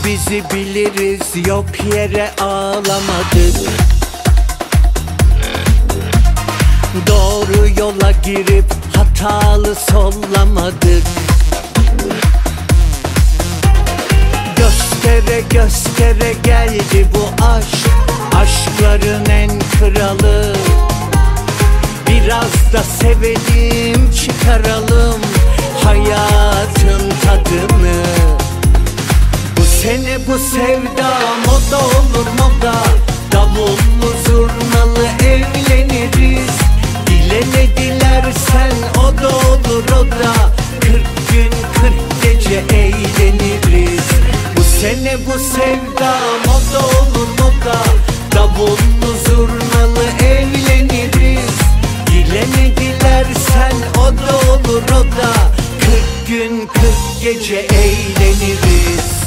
bizi biliriz, yok yere ağlamadık. Doğru yola girip hatalı sollamadık. Göstere göstere geldi bu aşk, aşkların en kralı. Biraz da sevelim, çıkaralım hayatın tadını. Bu sene bu sevda moda olur moda, davullu zurnalı evleniriz. Dile dilersen o da olur o da, 40 gün 40 gece eğleniriz. Bu sene bu sevda moda olur moda, davullu zurnalı evleniriz. Dile dilersen o da olur o da, 40 gün 40 gece eğleniriz.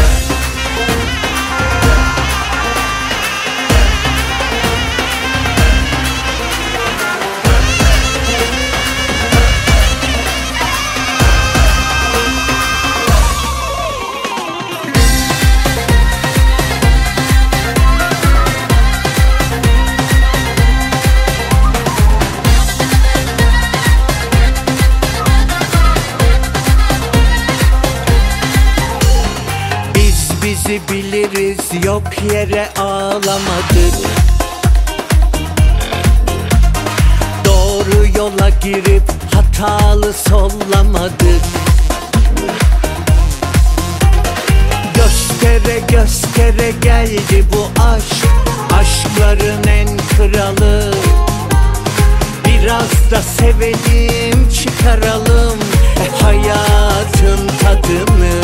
Bizi biliriz, yok yere ağlamadık. Doğru yola girip hatalı sollamadık. Göstere göstere geldi bu aşk, aşkların en kralı. Biraz da sevelim, çıkaralım hayatın tadını.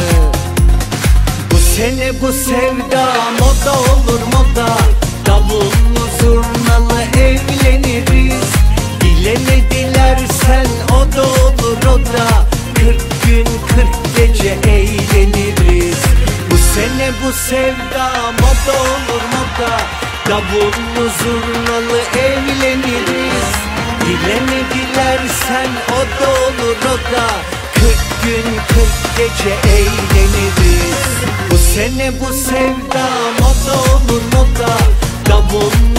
Sene bu sevda moda olur moda, davullu zurnalı evleniriz. Dile dilersen o da olur o da, 40 gün 40 gece eğleniriz. Bu sene bu sevda moda olur moda, davullu zurnalı evleniriz. Dile dilersen o da olur o da, 40 gün 40 gece eğleniriz. Bu sene bu sevda moda olur moda, davul